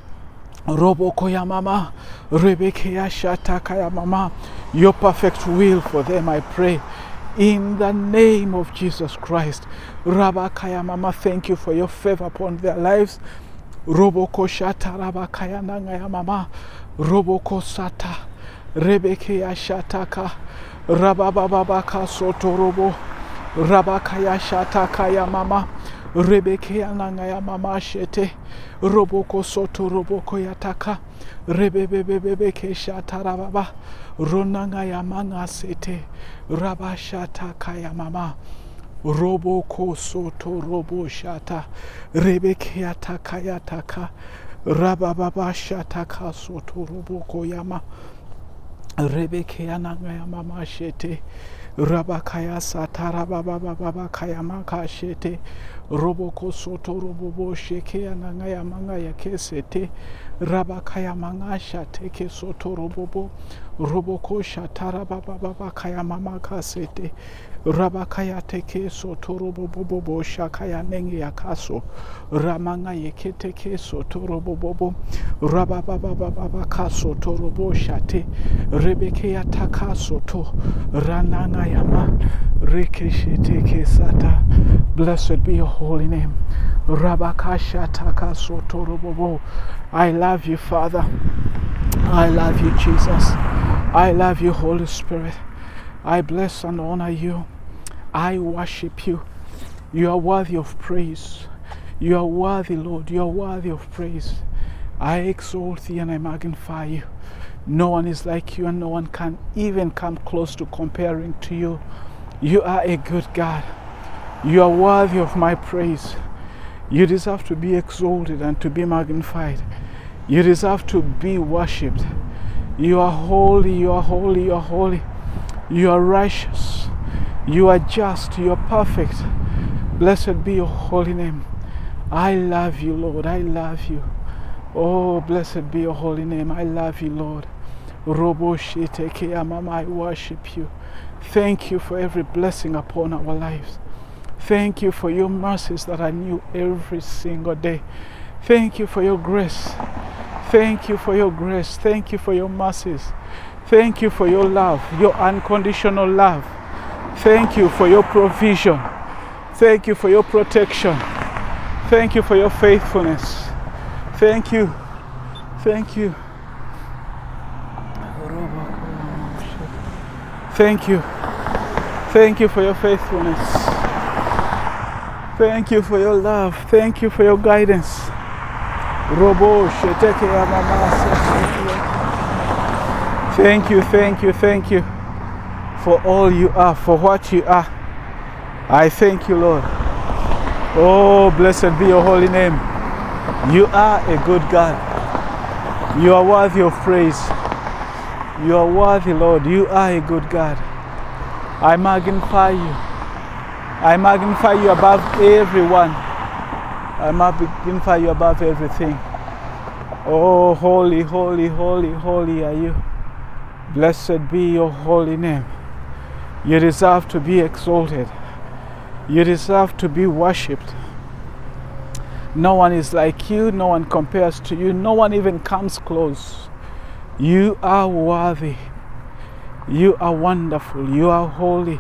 Roboko ya mama. Rebeke ya shatakaya mama. Your perfect will for them, I pray. In the name of Jesus Christ. Rabakaya mama, thank you for your favor upon their lives. Roboko shata rabakaya nangaya mama. Roboko sata. Rebeke ya shataka. Rabababaka soto robo. Rabakaya shataka ya mama. Rebeke ya nangaya mama shete. Roboko soto roboko yataka. Rebebebebeke shata rababa. Ronangaya manga sete. Rabashata kaya mama. Roboko soto robo shata. Rebeke yataka yataka. Rabababa shata ka soto roboko yama. Rebeke yanangaya mama shete. Rabakaya satara baba baba kaya maka shete. Roboko soto robobo sheke yanangaya manga ya kesete. Rabakaya mangasha teke soto robobo. Roboko shatara baba kaya mama kasete. Rabakaya teke soto robobo shakaya nenge yakaso. Ramanga yekete ke soto robobo. Rababa kaso torobo shate. Rebeke yataka soto. Rananga yama. Rekeshete ke sata. Blessed be your holy name. Rabakasha taka soto robobo. I love you, Father. I love you, Jesus. I love you, Holy Spirit. I bless and honor you. I worship you. You are worthy of praise. You are worthy, Lord. You are worthy of praise. I exalt thee and I magnify you. No one is like you, and no one can even come close to comparing to you. You are a good God. You are worthy of my praise. You deserve to be exalted and to be magnified. You deserve to be worshipped. You are holy, you are holy, you are holy. You are righteous. You are just, you are perfect. Blessed be your holy name. I love you, Lord. I love you. Oh, blessed be your holy name. I love you, Lord. Robo Shiteke Mama, I worship you. Thank you for every blessing upon our lives. Thank you for your mercies that are new every single day. Thank you for your grace. Thank you for your grace. Thank you for your mercies. Thank you for your love, your unconditional love. Thank you for your provision. Thank you for your protection. Thank you for your faithfulness. Thank you. Thank you. Thank you. Thank you for your faithfulness. Thank you for your love. Thank you for your guidance. Thank you, thank you, thank you for all you are, for what you are. I thank you, Lord. Oh, blessed be your holy name. You are a good God. You are worthy of praise. You are worthy, Lord. You are a good God. I magnify you. I magnify you above everyone. I magnify you above everything. Oh, holy, holy, holy, holy are you. Blessed be your holy name. You deserve to be exalted. You deserve to be worshipped. No one is like you. No one compares to you. No one even comes close. You are worthy. You are wonderful. You are holy.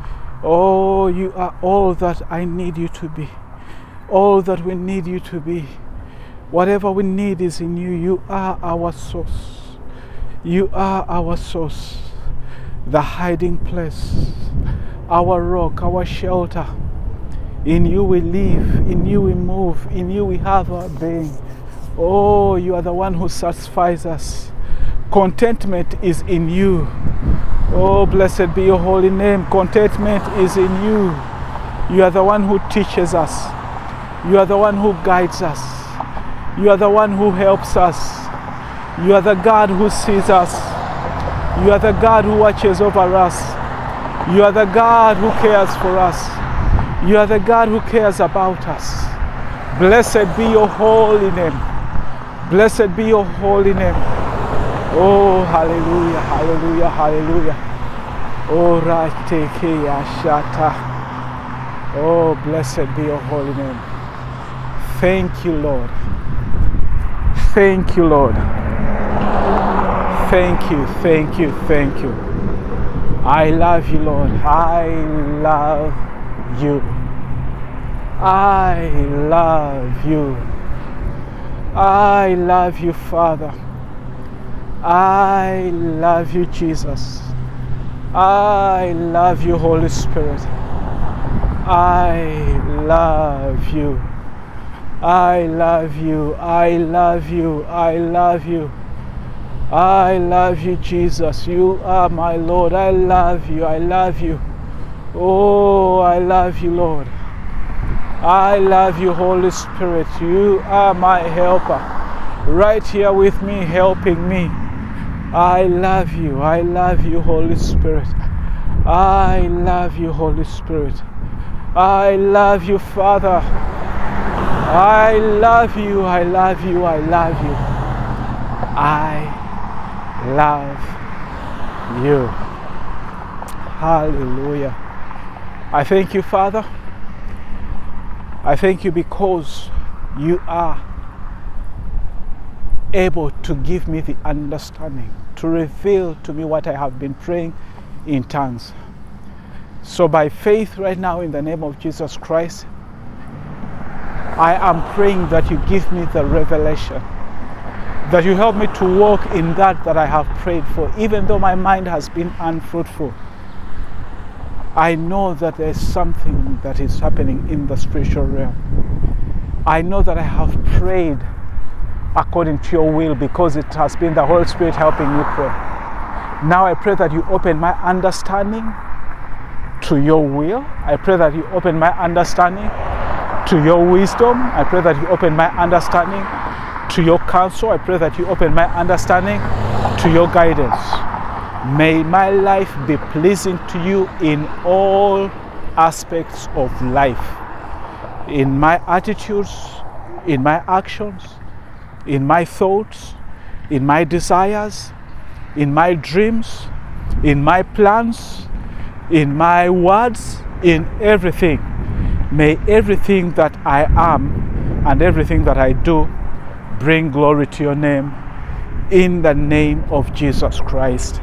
Oh, you are all that I need you to be. All that we need you to be. Whatever we need is in you. You are our source. You are our source. The hiding place. Our rock, our shelter. In you we live. In you we move. In you we have our being. Oh, you are the one who satisfies us. Contentment is in you. Oh, blessed be your holy name. Contentment is in you. You are the one who teaches us. You are the one who guides us. You are the one who helps us. You are the God who sees us. You are the God who watches over us. You are the God who cares for us. You are the God who cares about us. Blessed be your holy name. Blessed be your holy name. Oh, hallelujah, hallelujah, hallelujah. Oh, Ratekeya Shata. Oh, blessed be your holy name. Thank you, Lord. Thank you, Lord. Thank you, thank you, thank you. I love you, Lord. I love you. I love you. I love you, Father. I love you, Jesus. I love you, Holy Spirit. I love you. I love you. I love you. I love you. I love you, Jesus. You are my Lord. I love you. I love you. Oh, I love you, Lord. I love you, Holy Spirit. You are my helper. Right here with me, helping me. I love you. I love you, Holy Spirit. I love you, Holy Spirit. I love you, Father. I love you. I love you. I love you. I love you. Hallelujah. I thank you, Father. I thank you because you are able to give me the understanding, to reveal to me what I have been praying in tongues. So by faith right now, in the name of Jesus Christ, I am praying that you give me the revelation, that you help me to walk in that I have prayed for. Even though my mind has been unfruitful, I know that there is something that is happening in the spiritual realm. I know that I have prayed according to your will because it has been the Holy Spirit helping me pray. Now I pray that you open my understanding to your will. I pray that you open my understanding to your wisdom. I pray that you open my understanding to your counsel. I pray that you open my understanding to your guidance. May my life be pleasing to you in all aspects of life, in my attitudes, in my actions, in my thoughts, in my desires, in my dreams, in my plans, in my words, in everything. May everything that I am and everything that I do bring glory to your name, in the name of Jesus Christ.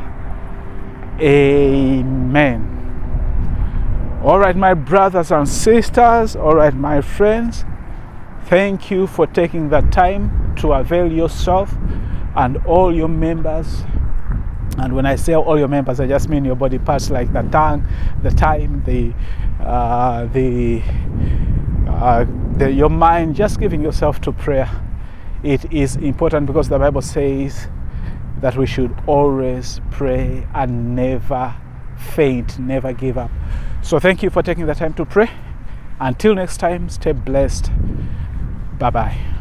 Amen. All right, my brothers and sisters, all right, my friends, thank you for taking the time to avail yourself and all your members. And when I say all your members, I just mean your body parts, like the tongue, the time, your mind, just giving yourself to prayer. It is important because the Bible says that we should always pray and never faint, never give up. So thank you for taking the time to pray. Until next time, stay blessed. Bye-bye.